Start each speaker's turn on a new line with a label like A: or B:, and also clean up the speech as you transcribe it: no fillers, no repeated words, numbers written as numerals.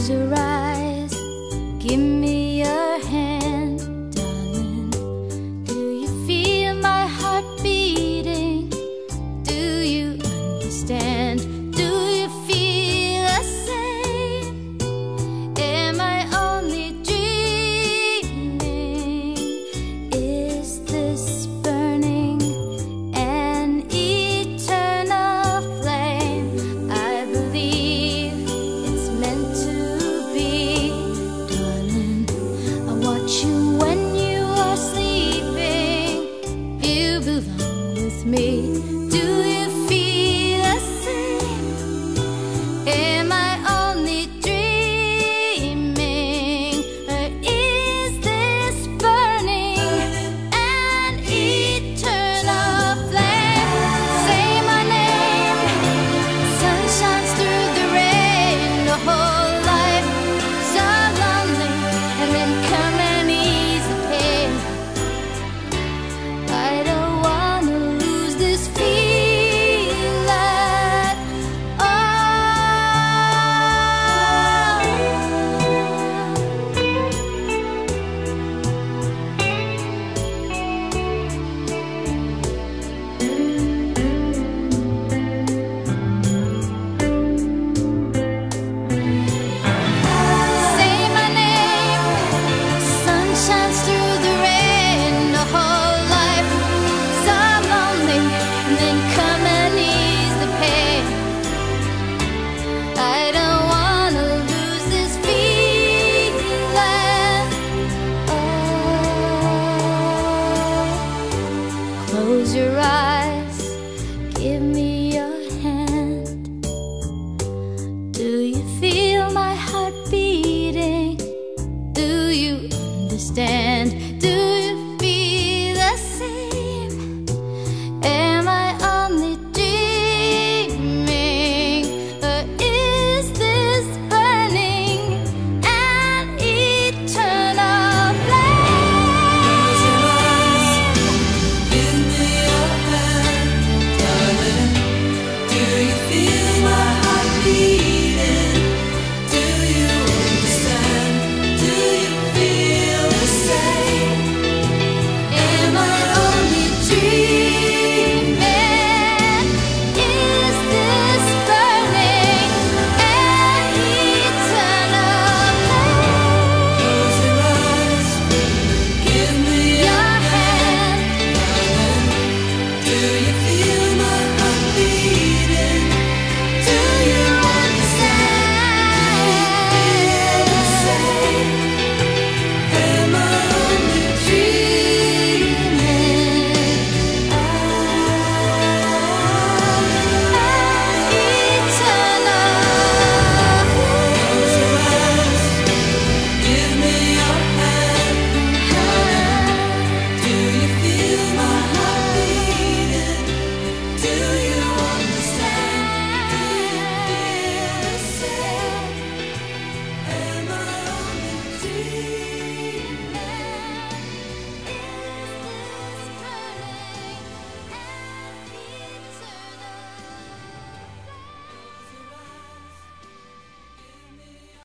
A: Close your eyes, give me your hand, darling. Do you feel my heart beating? Do you understand? Do you feel the same? Am I only dreaming? Is this burning an eternal flame? I believe it's meant to be, darling. I watch you when you are sleeping. You belong with me. Do you feel the same? Am I only dreaming? Or is this burning an eternal flame? Say my name. Sun shines through the rain. The whole life so lonely, and then come and ease the pain. I don't wanna lose this feeling at Say my name. Sun shines through the rain. The whole life so lonely, and then come and ease the pain. I don't wanna lose this feeling. Close your eyes, give me your hand. Do you feel my heart beating? Do you understand?